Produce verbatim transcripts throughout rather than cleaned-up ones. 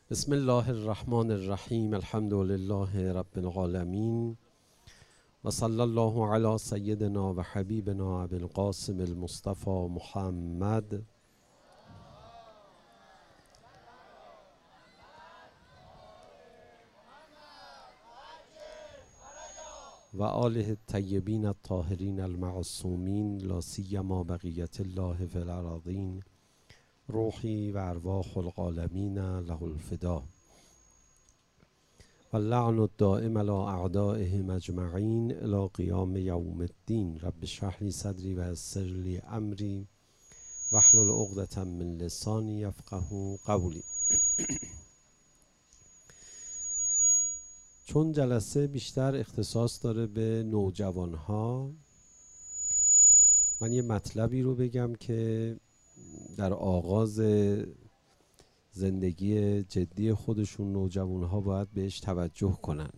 بسم الله الرحمن الرحیم. الحمد لله رب العالمین و صلی الله علی سیدنا و حبیبنا ابی القاسم المصطفى محمد و آله الطیبین الطاهرین المعصومین لا سیما بقیت الله فی الارضین روحی و ارواح العالمین له الفدا و اللعن الدائم علی اعدائهم اجمعین الی قیام یوم الدین. رب اشرح لی صدری و یسر لی امری واحلل عقدة من لسانی یفقهوا قولی. چون جلسه بیشتر اختصاص داره به نوجوانها، من یه مطلبی رو بگم که در آغاز زندگی جدی خودشون نوجوانها باید بهش توجه کنن.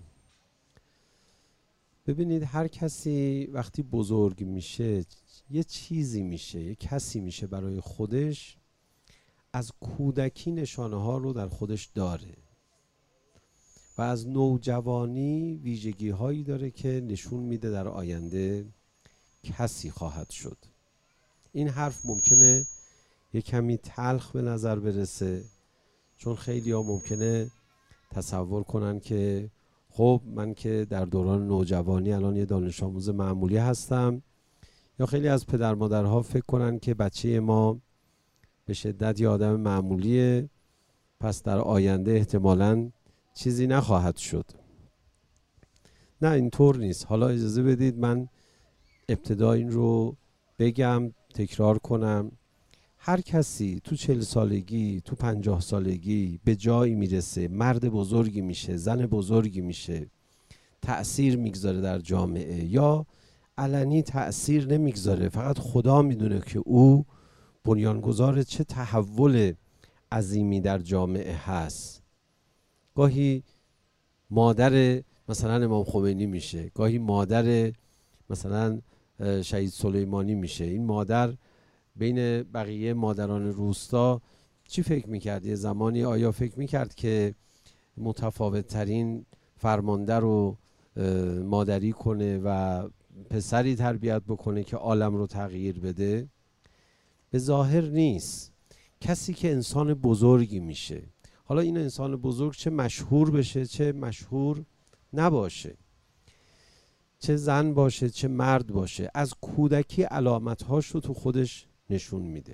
ببینید، هر کسی وقتی بزرگ میشه یه چیزی میشه، یه کسی میشه برای خودش، از کودکی نشانه ها رو در خودش داره و از نوجوانی ویژگی هایی داره که نشون میده در آینده کسی خواهد شد. این حرف ممکنه یه کمی تلخ به نظر برسه، چون خیلی ها ممکنه تصور کنن که خب من که در دوران نوجوانی الان یه دانش آموز معمولی هستم، یا خیلی از پدر مادرها فکر کنن که بچه ما به شدت یه آدم معمولیه، پس در آینده احتمالاً چیزی نخواهد شد. نه، اینطور نیست. حالا اجازه بدید من ابتدا این رو بگم، تکرار کنم. هر کسی تو چهل سالگی، تو پنجاه سالگی به جایی میرسه، مرد بزرگی میشه، زن بزرگی میشه، تأثیر میگذاره در جامعه، یا علنی تأثیر نمیگذاره، فقط خدا میدونه که او بنیانگذار چه تحول عظیمی در جامعه هست. گاهی مادر مثلا امام خمینی میشه، گاهی مادر مثلا شهید سلیمانی میشه. این مادر بین بقیه مادران روستا چی فکر میکرد؟ یه زمانی آیا فکر میکرد که متفاوت ترین فرمانده رو مادری کنه و پسری تربیت بکنه که عالم رو تغییر بده؟ به ظاهر نیست. کسی که انسان بزرگی میشه، حالا این انسان بزرگ چه مشهور بشه چه مشهور نباشه، چه زن باشه چه مرد باشه، از کودکی علامت‌هاش رو تو خودش نشون میده.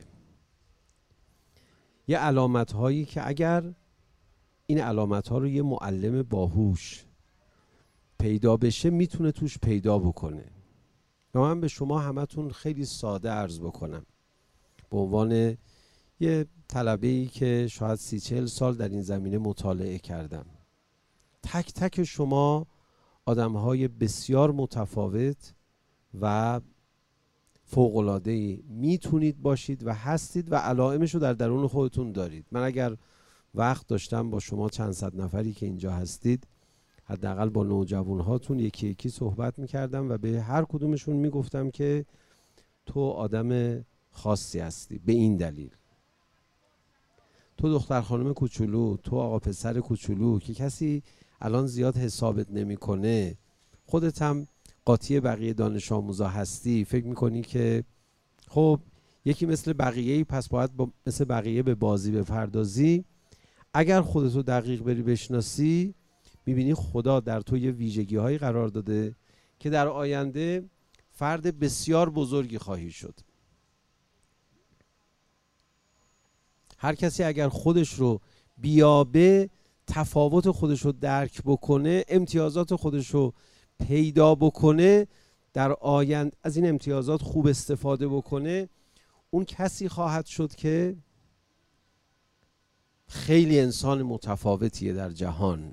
یه علامت‌هایی که اگر این علامت‌ها رو یه معلم باهوش پیدا بشه میتونه توش پیدا بکنه. و من به شما همتون خیلی ساده عرض بکنم، به عنوان یه طلبه‌ای که شاید سی چهل سال در این زمینه مطالعه کردم. تک تک شما آدم‌های بسیار متفاوت و فوق‌العاده‌ای میتونید باشید و هستید و علائمش رو در درون خودتون دارید. من اگر وقت داشتم با شما چند صد نفری که اینجا هستید، حداقل با نوجوانهاتون یکی یکی صحبت میکردم و به هر کدومشون میگفتم که تو آدم خاصی هستی به این دلیل. تو دختر خانم کوچولو، تو آقا پسر کوچولو که کسی الان زیاد حسابت نمیکنه، خودت هم قاطی بقیه دانش آموزا هستی، فکر میکنی که خب یکی مثل بقیه‌ای پس باید با مثل بقیه به بازی بپردازی. اگر خودتو دقیق بری بشناسی، میبینی خدا در تو یه ویژگی هایی قرار داده که در آینده فرد بسیار بزرگی خواهی شد. هر کسی اگر خودش رو بیابه، تفاوت خودش رو درک بکنه، امتیازات خودش رو پیدا بکنه، در آینده از این امتیازات خوب استفاده بکنه، اون کسی خواهد شد که خیلی انسان متفاوتیه در جهان.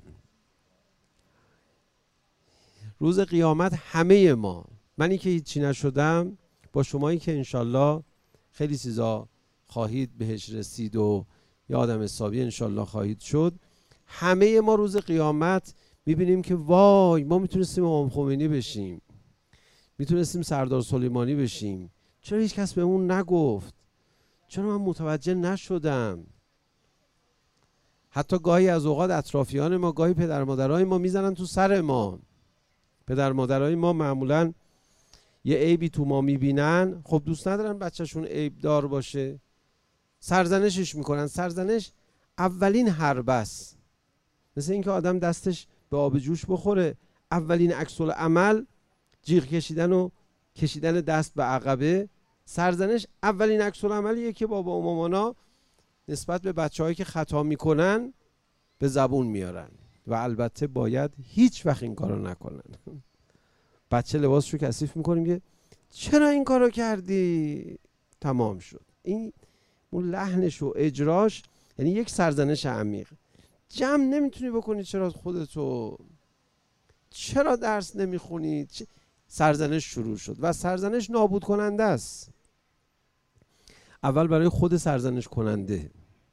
روز قیامت همه ما، منی که هیچی نشدم با شمایی که انشالله خیلی چیزا خواهید بهش رسید و یه آدم حسابی انشالله خواهید شد، همه ما روز قیامت میبینیم که وای ما میتونستیم امام خمینی بشیم، میتونستیم سردار سلیمانی بشیم، چرا هیچ کس بهمون نگفت؟ چرا من متوجه نشدم؟ حتی گاهی از اوقات اطرافیان ما، گاهی پدر مادرای ما میزنن تو سر ما. پدر مادرای ما معمولاً یه عیبی تو ما میبینن، خب دوست ندارن بچهشون عیب دار باشه، سرزنشش میکنن. سرزنش اولین حربه است. مثل اینکه آدم دستش به آب جوش بخوره، اولین عکس العمل جیغ کشیدن و کشیدن دست به عقبه. سرزنش اولین عکس العملیه که بابا و مامانا نسبت به بچه‌هایی که خطا میکنن به زبون میارن و البته باید هیچ وقت این کارو نکنن. بچه لباسشو کثیف میکنیم که چرا این کارو کردی؟ تمام شد. این اون لحنش و اجراش یعنی یک سرزنش عمیق. جمع نمیتونی بکنی چرا خودتو، چرا درس نمیخونی؟ سرزنش شروع شد و سرزنش نابود کننده است. اول برای خود سرزنش کننده،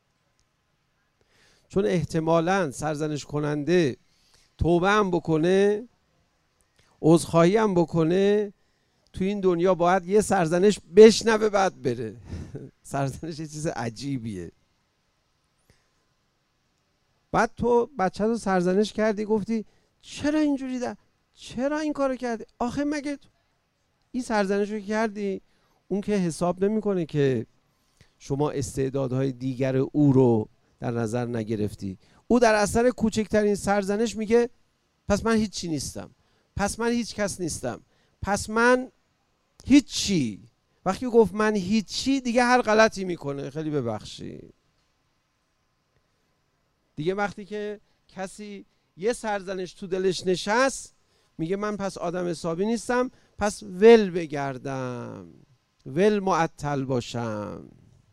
چون احتمالاً سرزنش کننده توبه هم بکنه، عذرخواهی هم بکنه، تو این دنیا باید یه سرزنش بشنوه بعد بره. سرزنش یه چیز عجیبیه. بعد تو بچه رو سرزنش کردی، گفتی چرا اینجوری ده؟ چرا این کارو کردی؟ آخه مگه این سرزنش رو کردی؟ اون که حساب نمیکنه که شما استعدادهای دیگر او رو در نظر نگرفتی. او در اثر کوچکترین سرزنش میگه پس من هیچی نیستم، پس من هیچ کس نیستم، پس من هیچی. وقتی گفت من هیچی دیگه هر غلطی میکنه. خیلی ببخشید دیگه وقتی که کسی یه سرزنش تو دلش نشست میگه من پس آدم حسابی نیستم، پس ول بگردم، ول معطل باشم.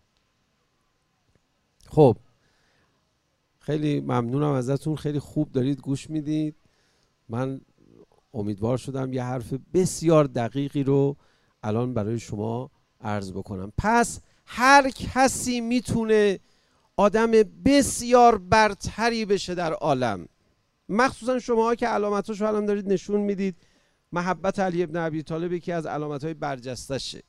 خب خیلی ممنونم ازتون، خیلی خوب دارید گوش میدید. من امیدوار شدم یه حرف بسیار دقیقی رو الان برای شما عرض بکنم. پس هر کسی میتونه آدم بسیار برتری بشه در عالم، مخصوصا شما که علامتاشو الان دارید نشون میدید. محبت علی ابن ابی طالب یکی از علامتهای برجستشه.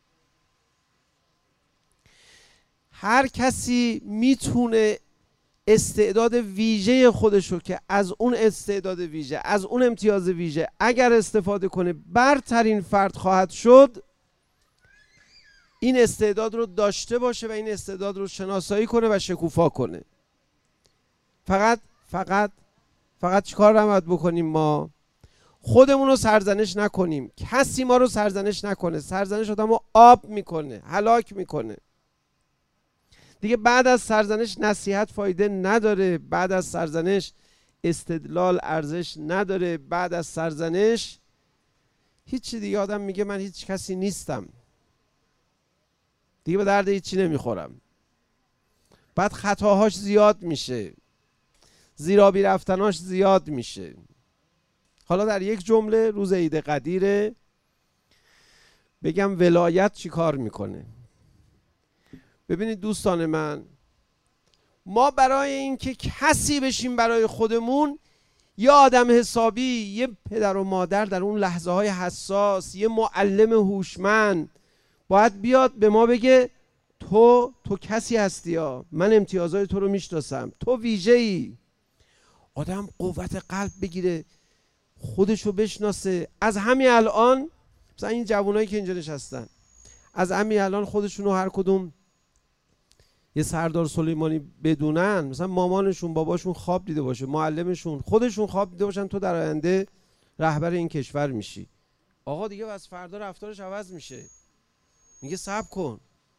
هر کسی میتونه استعداد ویژه خودشو که از اون استعداد ویژه، از اون امتیاز ویژه اگر استفاده کنه برترین فرد خواهد شد. این استعداد رو داشته باشه و این استعداد رو شناسایی کنه و شکوفا کنه. فقط فقط فقط چیکار نباید بکنیم؟ ما خودمون رو سرزنش نکنیم، کسی ما رو سرزنش نکنه. سرزنش آدمو آب میکنه، هلاک میکنه. دیگه بعد از سرزنش نصیحت فایده نداره، بعد از سرزنش استدلال ارزش نداره، بعد از سرزنش هیچی دیگه. آدم میگه من هیچ کسی نیستم، دیگه به درد هیچی نمیخورم. بعد خطاهاش زیاد میشه، زیرابی رفتناش زیاد میشه. حالا در یک جمله روز عید قدیره بگم ولایت چی کار میکنه. ببینید دوستان من، ما برای اینکه کسی بشیم برای خودمون، یه آدم حسابی، یه پدر و مادر در اون لحظه های حساس، یه معلم هوشمند باید بیاد به ما بگه تو تو کسی هستی ها، من امتیازهای تو رو میشناسم، تو ویژه‌ای. آدم قوت قلب بگیره، خودشو بشناسه. از همین الان مثلا این جوانایی که اینجا نشستن، از همین الان خودشونو هر کدوم یه سردار سلیمانی بدونن، مثلا مامانشون باباشون خواب دیده باشه، معلمشون، خودشون خواب دیده باشن تو در آینده رهبر این کشور میشی. آقا دیگه از فردا رفتارش عوض میشه. میگه صبر کن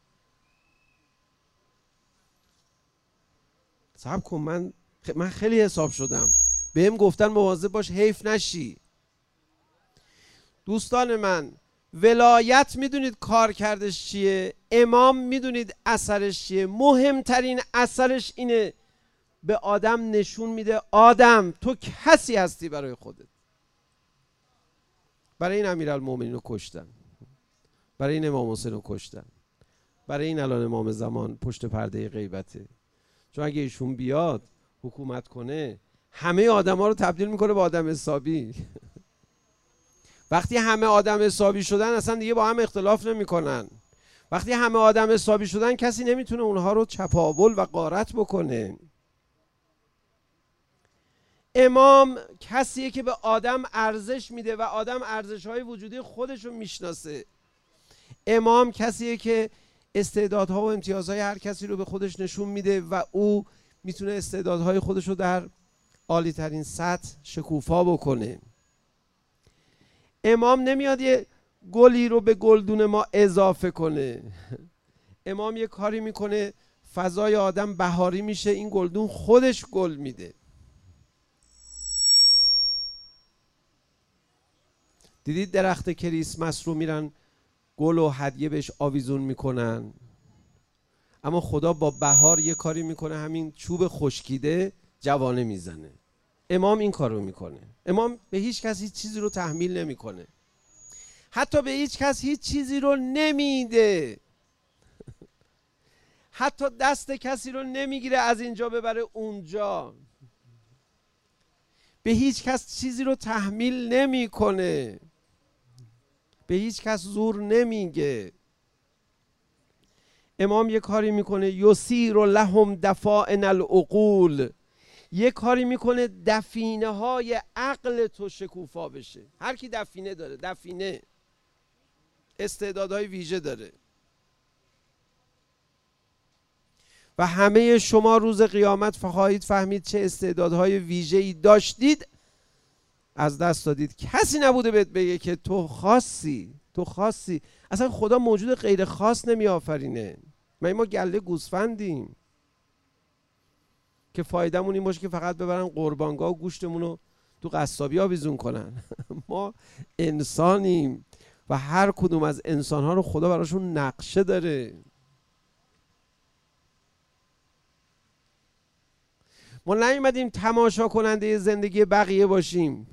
صبر کن من من خیلی حساب شدم، بهم گفتن مواظب باش حیف نشی. دوستان من، ولایت میدونید کار کردش چیه؟ امام میدونید اثرش چیه؟ مهمترین اثرش اینه به آدم نشون میده آدم تو کسی هستی برای خودت. برای این امیرالمومنین رو کشتن، برای این امام حسین رو کشتن، برای این الان امام زمان پشت پرده غیبته. چون اگه ایشون بیاد حکومت کنه همه آدم ها رو تبدیل میکنه به آدم حسابی. وقتی همه آدم حسابی شدن اصلا دیگه با هم اختلاف نمیکنن. وقتی همه آدم حسابی شدن کسی نمیتونه اونها رو چپاول و غارت بکنه. امام کسیه که به آدم ارزش میده و آدم ارزش‌های وجودی خودش رو میشناسه. امام کسیه که استعدادها و امتیازهای هر کسی رو به خودش نشون میده و او میتونه استعدادهای خودش رو در عالی ترین سطح شکوفا بکنه. امام نمیاد یه گلی رو به گلدون ما اضافه کنه. امام یه کاری میکنه فضای آدم بهاری میشه، این گلدون خودش گل میده. دیدید درخت کریسمس رو میرن گل و هدیه بهش آویزون میکنن، اما خدا با بهار یه کاری میکنه، همین چوب خشکیده جوانه میزنه. امام این کارو میکنه. امام به هیچ کس هیچ چیزی رو تحمیل نمیکنه، حتی به هیچ کس هیچ چیزی رو نمیده، حتی دست کسی رو نمیگیره از اینجا ببره اونجا، به هیچ کس چیزی رو تحمیل نمیکنه، به هیچ کس زور نمیگه. امام یه کاری میکنه یسیر لهم دفائن العقول، یه کاری میکنه دفینه های عقل تو شکوفا بشه. هر کی دفینه داره، دفینه استعدادهای ویژه داره و همه شما روز قیامت خواهید فهمید چه استعدادهای ویژه‌ای داشتید از دست دادید. کسی نبوده بهت بگه که تو خاصی، تو خاصی. اصلا خدا موجود غیر خاص نمی آفرینه. ما ما گله گوسفندیم که فایدهمون این باشه که فقط ببرن قربانگاه و گوشتمون رو تو قصابی آویزون کنن. ما انسانیم و هر کدوم از انسانها رو خدا براشون نقشه داره. ما نیومدیم تماشا کننده زندگی بقیه باشیم.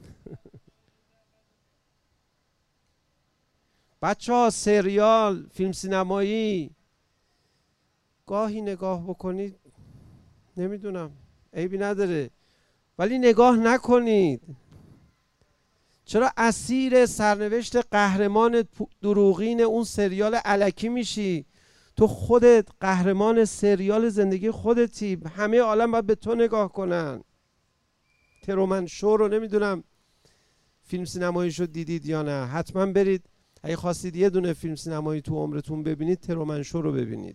بچه ها سریال، فیلم سینمایی گاهی نگاه بکنید، نمیدونم عیبی نداره، ولی نگاه نکنید. چرا اسیر سرنوشت قهرمان دروغین اون سریال الکی میشی؟ تو خودت قهرمان سریال زندگی خودتی، همه عالم باید به تو نگاه کنن. ترومن شو رو نمیدونم فیلم سینمایی شو دیدید یا نه، حتما برید اگه خواستید یه دونه فیلم سینمایی تو عمرتون ببینید ترومن شو رو ببینید.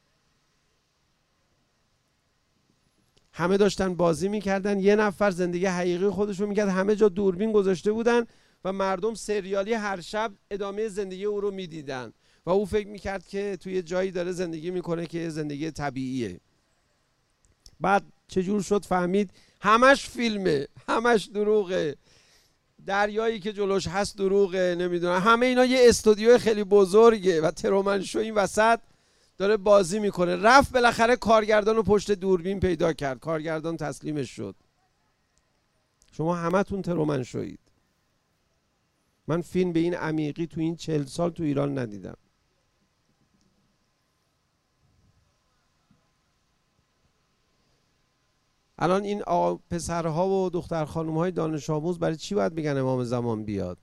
همه داشتن بازی میکردن، یه نفر زندگی حقیقی خودش رو میکرد، همه جا دوربین گذاشته بودن و مردم سریالی هر شب ادامه زندگی او رو میدیدن و او فکر میکرد که توی جایی داره زندگی میکنه که زندگی طبیعیه. بعد چجور شد فهمید همش فیلمه، همش دروغه، دریایی که جلوش هست دروغه، نمیدونم همه اینا یه استودیو خیلی بزرگه و ترومن شو این وسط داره بازی میکنه. رفت بالاخره کارگردان رو پشت دوربین پیدا کرد، کارگردان تسلیمش شد. شما همتون ترومن شوید. من فیلم به این عمیقی تو این چهل سال تو ایران ندیدم. الان این پسرها و دختر خانومهای دانش آموز برای چی باید بگن امام زمان بیاد؟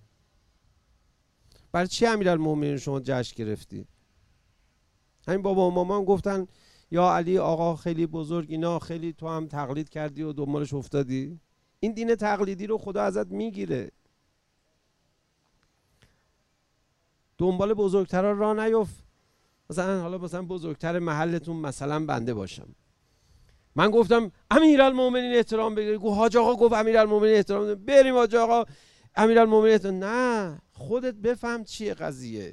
برای چی امیرالمومنین شما جشن گرفتی؟ همین بابا و مامان گفتن یا علی آقا خیلی بزرگ، اینا خیلی تو هم تقلید کردی و دنبالش افتادی. این دین تقلیدی رو خدا ازت میگیره. دنبال بزرگترا راه نیفت. مثلا حالا مثلا بزرگتر محلتون مثلا بنده باشم، من گفتم امیرالمومنین احترام بگیری، گفت حاج آقا گفت امیرالمومنین احترام بگیری، بریم حاج آقا امیرالمومنین احترام. نه، خودت بفهم چیه قضیه.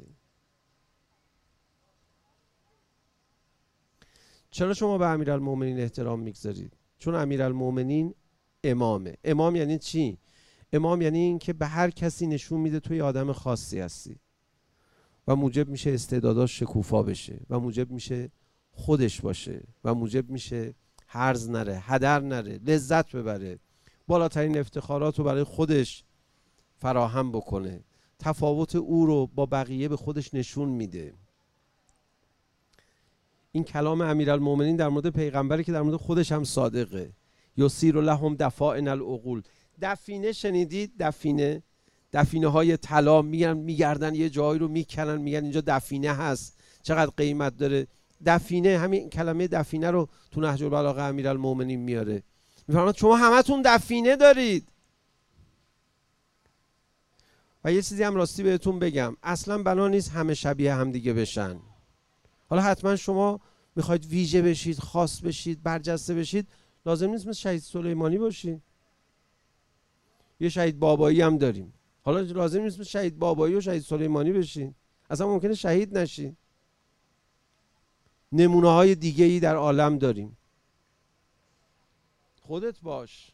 چرا شما به امیرالمومنین احترام میگذارید؟ چون امیرالمومنین امامه. امام یعنی چی؟ امام یعنی این که به هر کسی نشون میده توی آدم خاصی هستی و موجب میشه استعداداش شکوفا بشه و موجب میشه خودش باشه و موجب میشه هرز نره، هدر نره، لذت ببره، بالاترین افتخارات رو برای خودش فراهم بکنه، تفاوت او رو با بقیه به خودش نشون میده. این کلام امیرالمومنین در مورد پیغمبری که در مورد خودش هم صادقه. یسیر لهم دفائن العقول. دفینه شنیدید؟ دفینه، دفینه های طلا میگن، میگردن یه جایی رو میکنن، میگن اینجا دفینه هست، چقدر قیمت داره. دفینه، همین کلمه دفینه رو تو نهج البلاغه امیرالمومنین میاره. میفرماد شما همتون دفینه دارید. و یه چیزی هم راستی بهتون بگم، اصلا بنا نیست همه شبیه همدیگه بشن. حالا حتما شما میخواید ویژه بشید، خاص بشید، برجسته بشید، لازم نیست مثل شهید سلیمانی باشید. یه شهید بابایی هم داریم، حالا لازم نیست مثل شهید بابایی و شهید سلیمانی بشین، اصلا ممکنه شهید نشین. نمونه های دیگه ای در عالم داریم. خودت باش.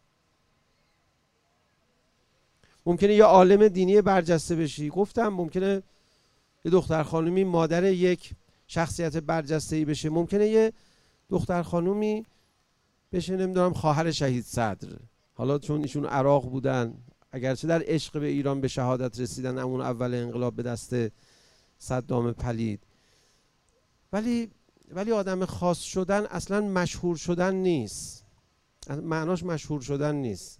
ممکنه یه عالم دینی برجسته بشی، گفتم ممکنه یه دختر خانومی مادر یک شخصیت برجسته‌ای بشه، ممکنه یه دختر خانومی بشه نمیدونم خواهر شهید صدر، حالا چون ایشون عراق بودن، اگرچه در عشق به ایران به شهادت رسیدن، همون اول انقلاب به دست صدام پلید، ولی ولی آدم خاص شدن اصلا مشهور شدن نیست. معناش مشهور شدن نیست.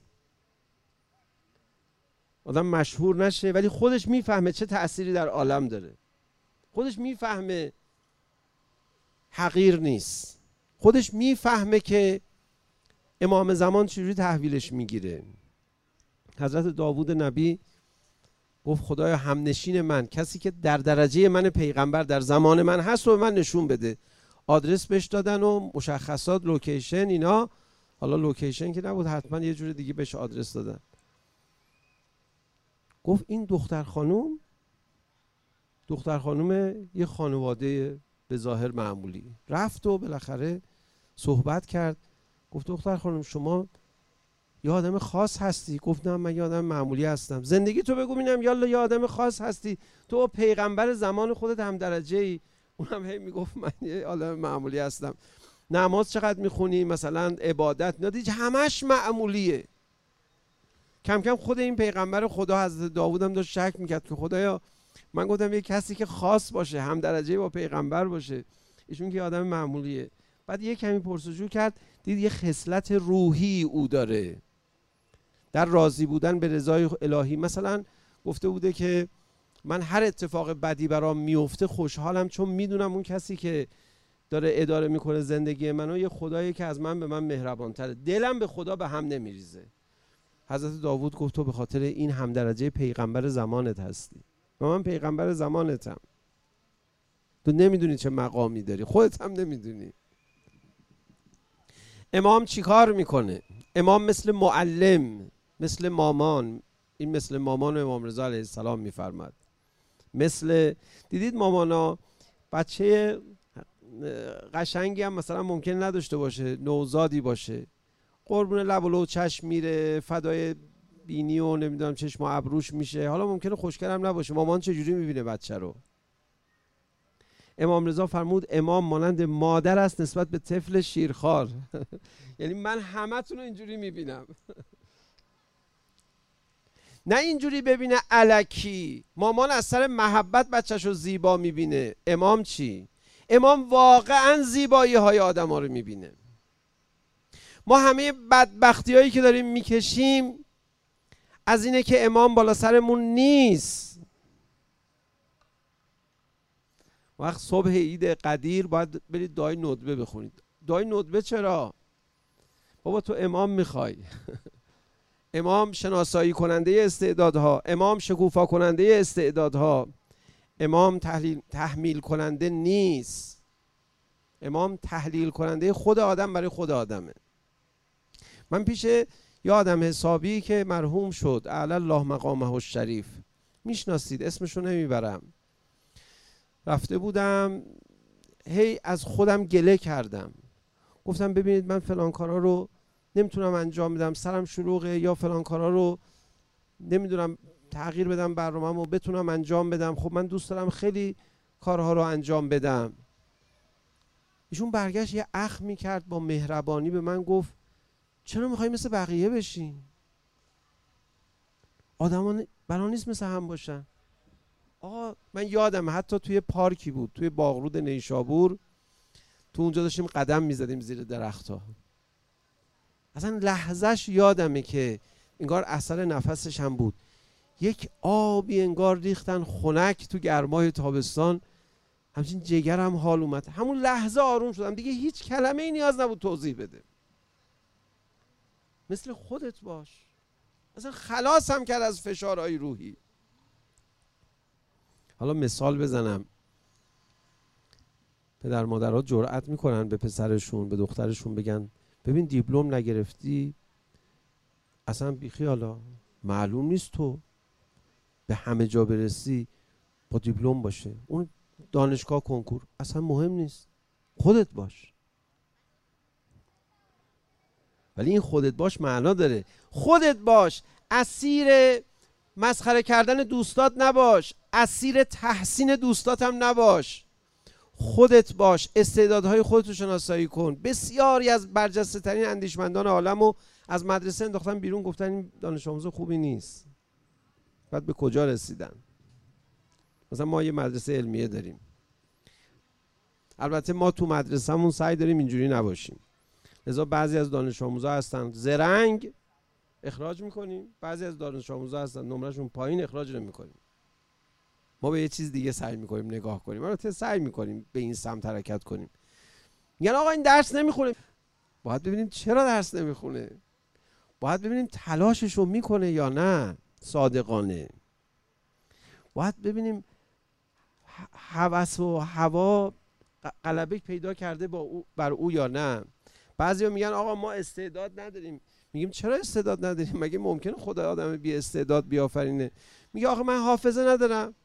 آدم مشهور نشه ولی خودش میفهمه چه تأثیری در عالم داره. خودش میفهمه حقیر نیست. خودش میفهمه که امام زمان چجوری تحویلش میگیره. حضرت داوود نبی گفت خدایا همنشین من، کسی که در درجه من پیغمبر در زمان من هست و من نشون بده. آدرس بهش دادن و مشخصات، لوکیشن، اینا. حالا لوکیشن که نبود، حتما یه جور دیگه بهش آدرس دادن. گفت این دختر خانوم دختر خانوم یه خانواده به ظاهر معمولی. رفت و بالاخره صحبت کرد. گفت دختر خانوم شما یه آدم خاص هستی؟ گفت نه من یه آدم معمولی هستم. زندگی تو بگو ببینم، یالا یه آدم خاص هستی، تو پیغمبر زمان خودت هم درجه ای. اونم هی میگفت من یه آدم معمولی هستم. نماز چقدر میخونی؟ مثلا عبادت ندیج همش معمولیه. کم کم خود این پیغمبر خدا حضرت داوود هم داشت شک میکرد که خدایا، من گفتم یه کسی که خاص باشه، هم درجه با پیغمبر باشه، ایشون که آدم معمولیه. بعد یه کمی پرسجو کرد، دید یه خصلت روحی او داره، در راضی بودن به رضای الهی. مثلا گفته بوده که من هر اتفاق بدی برام میفته خوشحالم، چون میدونم اون کسی که داره اداره میکنه زندگی منو یه خدایی که از من به من مهربان تره، دلم به خدا به هم نمیریزه. حضرت داوود گفت تو به خاطر این هم درجه پیغمبر زمانت هستی و من پیغمبر زمانتم. تو نمیدونی چه مقامی داری، خودت هم نمیدونی. امام چی کار میکنه؟ امام مثل معلم، مثل مامان. این مثل مامان امام رضا علیه السلام میفرماد. مثل دیدید مامانا بچه قشنگی هم مثلا ممکن نداشته باشه، نوزادی باشه، قربون لب و لو چشم میره، فدای بینی و نمیدونم چشم و ابروش میشه، حالا ممکنه خوشگلم نباشه. مامان چجوری میبینه بچه رو؟ امام رضا فرمود امام مانند مادر است نسبت به طفل شیرخوار. یعنی من همتون رو اینجوری میبینم. نه اینجوری ببینه الکی. مامان از سر محبت بچه‌ش رو زیبا میبینه. امام چی؟ امام واقعا زیبایی های آدم ها رو میبینه. ما همه بدبختی هایی که داریم میکشیم از اینه که امام بالا سرمون نیست. وقت صبح عید قدیر باید برید دعای ندبه بخونید. دعای ندبه چرا؟ بابا تو امام میخوای. امام شناسایی کننده استعدادها، امام شکوفا کننده استعدادها، امام تحلیل تحمیل کننده نیست. امام تحلیل کننده خود آدم برای خود آدمه. من پیش یه آدم حسابی که مرحوم شد، اعلی الله مقامه الشریف، میشناسید، اسمشو نمیبرم، رفته بودم، هی از خودم گله کردم. گفتم ببینید من فلان کارا رو نمیتونم انجام بدم، سرم شلوغه، یا فلان کارا رو نمیدونم تغییر بدم برنامه‌مو و بتونم انجام بدم. خب من دوست دارم خیلی کارها رو انجام بدم. ایشون برگشت یه اخ میکرد با مهربانی به من گفت چرا میخوای مثل بقیه بشین؟ آدمان بنا نیست مثل هم باشن. آقا من یادم حتی توی پارکی بود، توی باغرود نیشابور، تو اونجا داشتیم قدم میزدیم زیر درخت‌ها. اصلا لحظهش یادمه که انگار اثر نفسش هم بود. یک آبی انگار ریختن خنک تو گرمای تابستان، همچین جگرم حال اومد. همون لحظه آروم شدم، دیگه هیچ کلمه ای نیاز نبود توضیح بده. مثل خودت باش. اصلا خلاص هم کرد از فشارهای روحی. حالا مثال بزنم، پدر مادرها جرأت میکنن به پسرشون به دخترشون بگن ببین دیپلم نگرفتی اصلا بیخیالا، معلوم نیست تو به همه جا برسی با دیپلم باشه، اون دانشگاه کنکور اصلا مهم نیست، خودت باش. ولی این خودت باش معنا داره. خودت باش، اسیر مسخره کردن دوستات نباش، اسیر تحسین دوستات هم نباش. خودت باش، استعدادهای خودت رو شناسایی کن. بسیاری از برجسته ترین اندیشمندان عالم رو از مدرسه انداختن بیرون، گفتن این دانش آموز خوبی نیست. بعد به کجا رسیدن؟ مثلا ما یه مدرسه علمیه داریم، البته ما تو مدرسه‌مون سعی داریم اینجوری نباشیم، لذا بعضی از دانش آموزا هستن زرنگ اخراج میکنیم، بعضی از دانش آموزا هستن نمرهشون پایین اخراج نمیکنیم. ما به یه چیز دیگه سعی میکنیم نگاه کنیم، البته سعی میکنیم به این سمت حرکت کنیم. میگن آقا این درس نمیخونه، باید ببینیم چرا درس نمیخونه، باید ببینیم تلاششو میکنه یا نه صادقانه، باید ببینیم هوس و هوا غلبه پیدا کرده با او بر او یا نه. بعضیا میگن آقا ما استعداد نداریم. میگیم چرا استعداد نداریم؟ مگه ممکنه خدا آدم بی استعداد بیافرینه؟ میگه آقا من حافظه ندارم.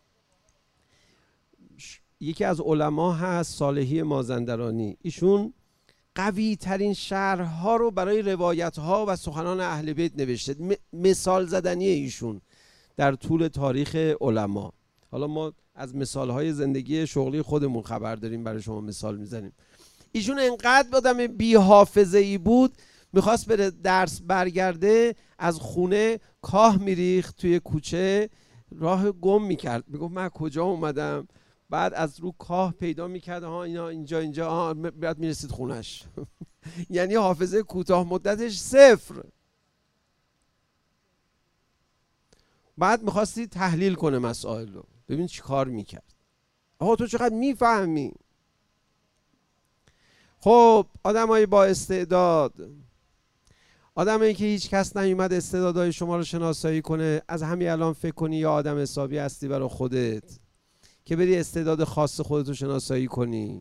یکی از علما هست صالحی مازندرانی، ایشون قوی ترین شرح‌ها رو برای روایت‌ها و سخنان اهل بیت نوشته. م- مثال زدنی ایشون در طول تاریخ علما. حالا ما از مثال‌های زندگی شغلی خودمون خبر داریم، برای شما مثال میزنیم. ایشون انقدر آدم بی حافظه‌ای بود، میخواست بره درس برگرده، از خونه کاه میریخت توی کوچه، راه گم میکرد، میگفت من کجا اومدم، بعد از رو کاه پیدا میکرد ها اینا اینجا اینجا ها، بعد میرسید خونش. یعنی حافظه کوتاه مدتش صفر. بعد میخواستی تحلیل کنه مسائل رو، ببین چی کار میکرد. آقا تو چقدر میفهمی. خب آدمای با استعداد، آدمایی که هیچ کس نیومد استعدادهای شما رو شناسایی کنه، از همین الان فکر کنی یا آدم حسابی هستی برای خودت که بری استعداد خاص خودت رو شناسایی کنی.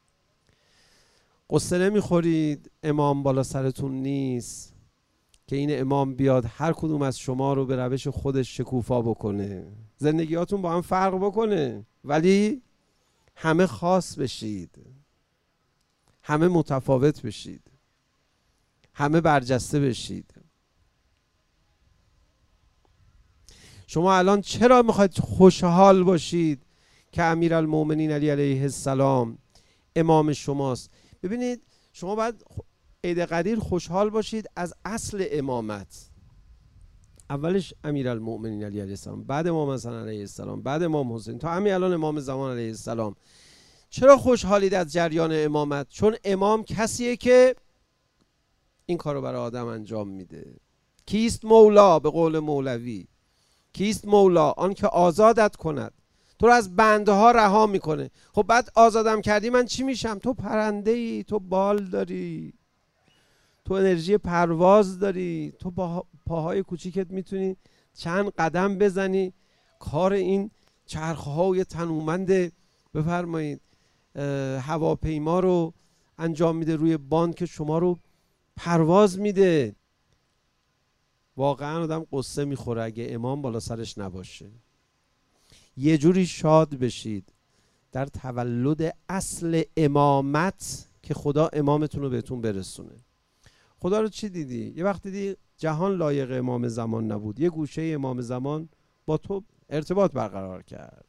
قصه نمیخورید امام بالا سرتون نیست که این امام بیاد هر کدوم از شما رو به روش خودش شکوفا بکنه، زندگیاتون با هم فرق بکنه، ولی همه خاص بشید، همه متفاوت بشید، همه برجسته بشید. شما الان چرا میخواید خوشحال باشید که امیرالمومنین علی علیه السلام امام شماست؟ ببینید شما باید عید قدیر خوشحال باشید از اصل امامت. اولش امیرالمومنین علی علیه السلام، بعد امام حسن علیه السلام، بعد امام حسین، تا همین الان امام زمان علیه السلام. چرا خوشحالید از جریان امامت؟ چون امام کسیه که این کارو برای آدم انجام میده. کیست مولا؟ به قول مولوی کیست مولا؟ آن که آزادت کند، تو رو از بندها رها میکنه. خب بعد آزادم کردی من چی میشم؟ تو پرنده ای، تو بال داری، تو انرژی پرواز داری، تو با پاهای کوچیکت میتونی چند قدم بزنی. کار این چرخهای تنومند بفرمایید هواپیما رو انجام میده روی باند که شما رو پرواز میده. واقعا آدم قصه میخوره اگه امام بالا سرش نباشه. یه جوری شاد بشید در تولد اصل امامت که خدا امامتون رو بهتون برسونه. خدا رو چی دیدی؟ یه وقت دیدی جهان لایق امام زمان نبود، یه گوشه امام زمان با تو ارتباط برقرار کرد.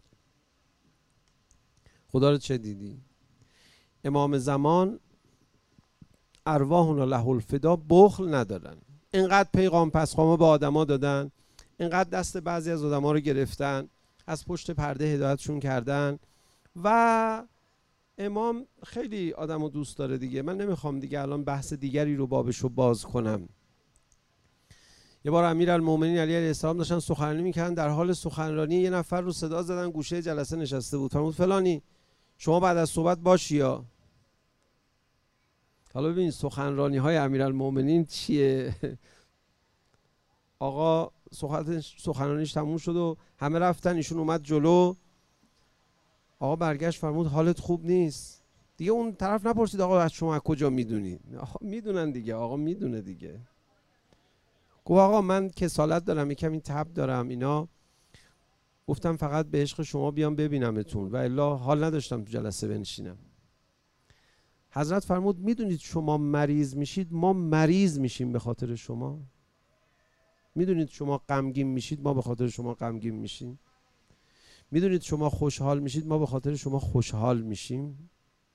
خدا رو چه دیدی؟ امام زمان ارواحنا له الفدا بخل ندارن. اینقدر پیغام پسخامو به آدما دادن، اینقدر دست بعضی از آدما رو گرفتن، از پشت پرده هدایتشون کردن و امام خیلی آدمو دوست داره دیگه. من نمیخوام دیگه الان بحث دیگری رو بابشو باز کنم. یه بار امیرالمومنین علی علیه السلام داشتن سخنرانی میکردن، در حال سخنرانی یه نفر رو صدا زدن گوشه جلسه نشسته بود، فرمود فلانی شما بعد از صحبت باشی یا. حالا ببین سخنرانی های امیرالمومنین چیه؟ آقا سخنرانیش تموم شد و همه رفتن، ایشون اومد جلو. آقا برگشت فرمود حالت خوب نیست. دیگه اون طرف نپرسید آقا از شما کجا میدونید؟ آقا میدونن دیگه، آقا میدونه دیگه. گفت آقا من کسالت دارم، یکم این تب دارم اینا، گفتم فقط به عشق شما بیام ببینمتون و الا حال نداشتم تو جلسه بنشینم. حضرت فرمود میدونید شما مریض میشید، ما مریض میشیم به خاطر شما. میدونید شما غمگین میشید، ما به خاطر شما غمگین میشیم. میدونید شما خوشحال میشید، ما به خاطر شما خوشحال میشیم.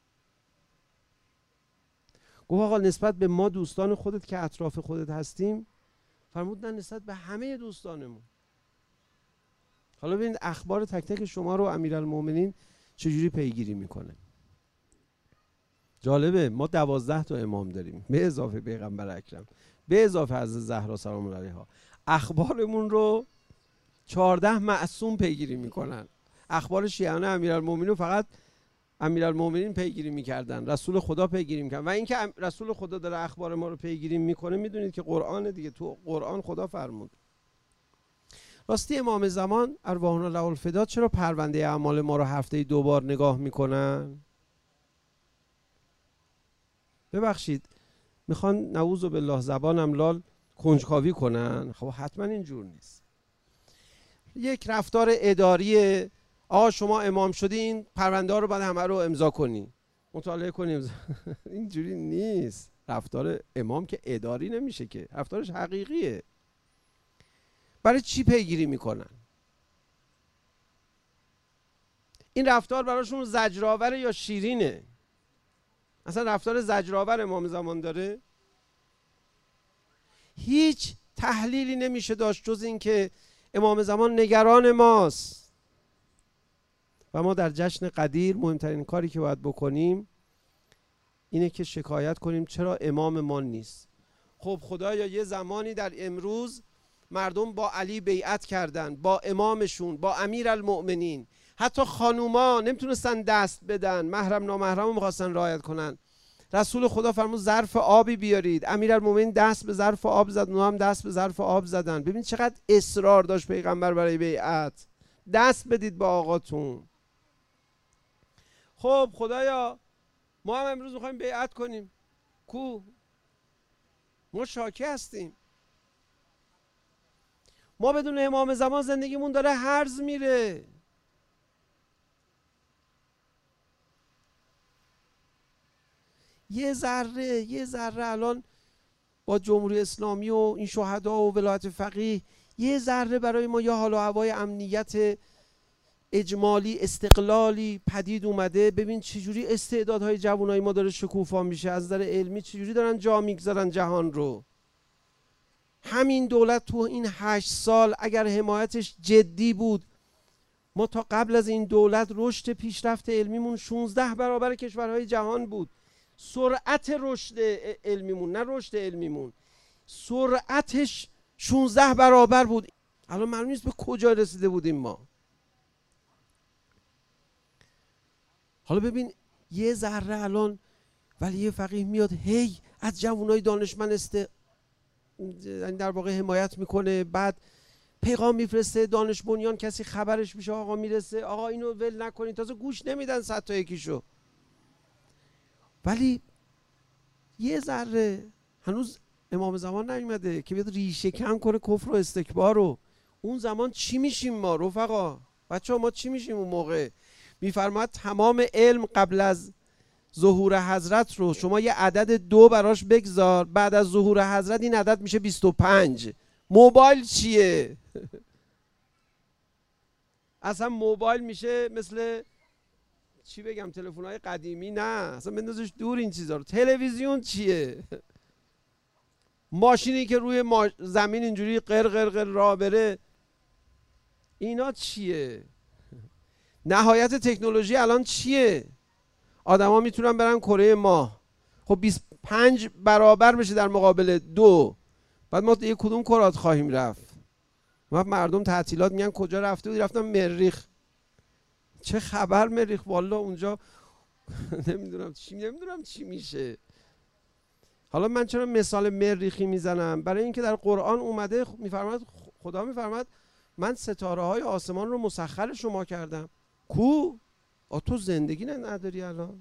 گفت آقا نسبت به ما دوستان خودت که اطراف خودت هستیم؟ فرمود نه، نسبت به همه دوستانمون. حالا ببینید اخبار تک تک شما رو امیرالمومنین چجوری پیگیری میکنه. جالبه، ما دوازده تا امام داریم به اضافه پیغمبر اکرم، به اضافه حضرت زهرا سلام الله علیها. اخبارمون رو چهارده معصوم پیگیری میکنن. اخبار شیعیان امیرالمومنین رو فقط امیرالمومنین پیگیری میکردن، رسول خدا پیگیری میکردن. و اینکه رسول خدا داره اخبار ما رو پیگیری میکنه، میدونید که قرآن دیگه، تو قرآن خدا فرمود. راستی امام زمان ارواحنا له الفدا چرا پرونده اعمال ما رو هفته دو بار نگاه میکنن؟ ببخشید میخوان نعوذ بالله زبانم لال کنجکاوی کنن؟ خب حتما اینجور نیست. یک رفتار اداری، آقا شما امام شدین پرونده ها رو باید همه رو امضا کنی، مطالعه کنیم. اینجوری نیست. رفتار امام که اداری نمیشه که، رفتارش حقیقیه. برای چی پیگیری میکنن؟ این رفتار براشون زجرآور یا شیرینه؟ اصلا رفتار زجرآور امام زمان داره؟ هیچ تحلیلی نمیشه داشت جز این که امام زمان نگران ماست و ما در جشن قدیر مهمترین کاری که باید بکنیم اینه که شکایت کنیم چرا امام ما نیست. خب خدایا یه زمانی در امروز مردم با علی بیعت کردن، با امامشون، با امیرالمؤمنین. حتی خانوما نمیتونستن دست بدن، محرم نامحرم میخواستن رعایت کنن. رسول خدا فرمود ظرف آبی بیارید، امیرالمؤمنین دست به ظرف آب زد، اونها هم دست به ظرف آب زدن. ببین چقدر اصرار داشت پیغمبر برای بیعت، دست بدید با آقاتون. خب خدایا ما هم امروز میخوایم بیعت کنیم، کو؟ ما شاکی هستیم. ما بدون امام زمان زندگیمون داره هرز میره. یه ذره یه ذره الان با جمهوری اسلامی و این شهدا و ولایت فقیه یه ذره برای ما یه حال و هوای امنیت اجمالی استقلالی پدید اومده. ببین چجوری استعدادهای جوانای ما داره شکوفا میشه، از نظر علمی چجوری دارن جا میگذارن جهان رو. همین دولت تو این هشت سال اگر حمایتش جدی بود، ما تا قبل از این دولت رشد پیشرفت علمیمون شانزده برابر کشورهای جهان بود. سرعت رشد علمیمون، نه رشد علمیمون، سرعتش شانزده برابر بود. الان معلوم نیست به کجا رسیده بودیم ما. حالا ببین یه ذره الان ولی یه فقیه میاد هی از جوانای دانشمند است در واقع حمایت میکنه، بعد پیغام میفرسته دانش بنیان، کسی خبرش میشه، آقا میرسه، آقا اینو ول نکنید، تازه گوش نمیدن صد تا یکیشو. ولی یه ذره هنوز امام زمان نیومده که بیاد ریشه کن کنه کفر و استکبار رو. اون زمان چی میشیم ما رفقا؟ بچه ها ما چی میشیم اون موقع؟ میفرماد تمام علم قبل از ظهور حضرت رو شما یه عدد دو براش بگذار، بعد از ظهور حضرت این عدد میشه بیست و پنج. موبایل چیه؟ اصلا موبایل میشه مثل چی بگم، تلفن‌های قدیمی، نه اصلا بندازش دور این چیزا رو. تلویزیون چیه؟ ماشینی که روی ما... زمین اینجوری قر قر قر راه بره، اینا چیه؟ نهایت تکنولوژی الان چیه؟ آدما میتونن برن کره ماه، خب بیست و پنج برابر بشه در مقابل دو، بعد ما یه کدوم کرات خواهیم رفت؟ ما مردم تعطیلات میگن کجا رفته بودی؟ رفتم مریخ. چه خبر مریخ؟ والا اونجا نمیدونم چی نمیدونم چی میشه. حالا من چرا مثال مریخی میزنم؟ برای اینکه در قرآن اومده میفرماد، خدا میفرماد من ستاره های آسمان رو مسخر شما کردم. کو؟ آ تو زندگی نداری الان؟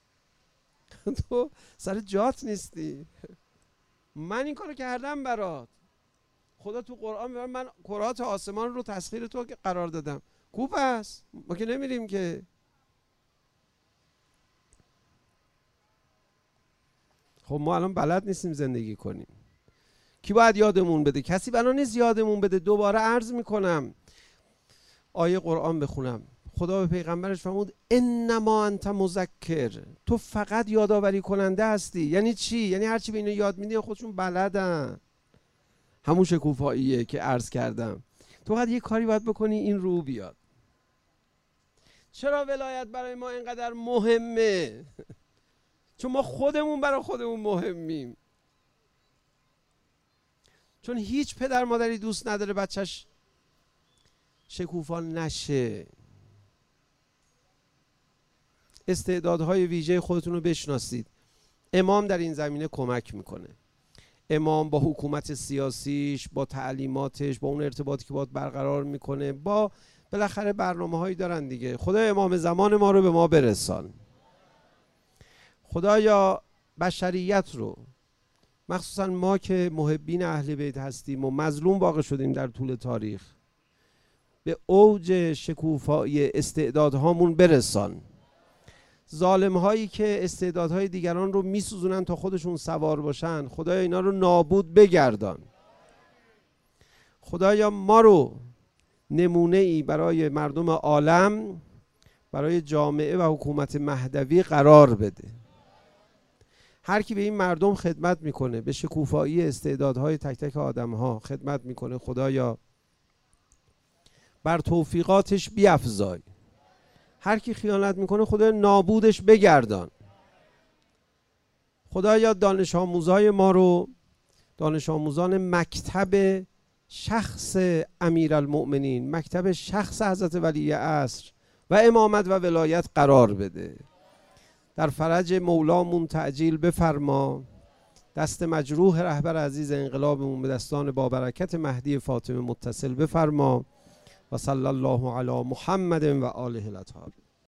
تو سر جات نیستی. من این کارو کردم برات. خدا تو قرآن میگه من کرات آسمان رو تسخیر تو قرار دادم. کو پس؟ ما که نمیریم که. خب ما الان بلد نیستیم زندگی کنیم. کی باید یادمون بده؟ کسی بنا نیست یادمون بده. دوباره عرض میکنم آیه قرآن بخونم. خدا به پیغمبرش فرمود انما انت مذکر، تو فقط یادآوری کننده هستی. یعنی چی؟ یعنی هرچی به اینا یاد میدی خودشون بلدن. همون شکوفاییه که عرض کردم. تو فقط یه کاری باید بکنی این رو بیاد. چرا ولایت برای ما اینقدر مهمه؟ چون ما خودمون برای خودمون مهمیم. چون هیچ پدر مادری دوست نداره بچهش شکوفا نشه. استعدادهای ویژه خودتون رو بشناسید. امام در این زمینه کمک میکنه. امام با حکومت سیاسیش، با تعلیماتش، با اون ارتباطی که باید برقرار میکنه، با بالاخره برنامه هایی دارن دیگه. خدا امام زمان ما رو به ما برسان. خدایا بشریت رو، مخصوصا ما که محبین اهل بیت هستیم و مظلوم واقع شدیم در طول تاریخ، به اوج شکوفایی استعدادهامون برسان. ظالم هایی که استعدادهای دیگران رو میسوزونن تا خودشون سوار باشن، خدایا اینا رو نابود بگردان. خدایا ما رو نمونه ای برای مردم عالم، برای جامعه و حکومت مهدوی قرار بده. هر کی به این مردم خدمت میکنه، به شکوفایی استعدادهای تک تک آدم ها خدمت میکنه، خدایا بر توفیقاتش بیفزای. هر کی خیانت میکنه خدا نابودش بگردان. خدایا دانش آموزای ما رو، دانش آموزان مکتب شخص امیرالمؤمنین، مکتب شخص حضرت ولی عصر و امامت و ولایت قرار بده. در فرج مولامون تعجیل بفرما. دست مجروح رهبر عزیز انقلابمون به دستان با برکت مهدی فاطمه متصل بفرما. و صلی الله علی محمد و آله الاطهار.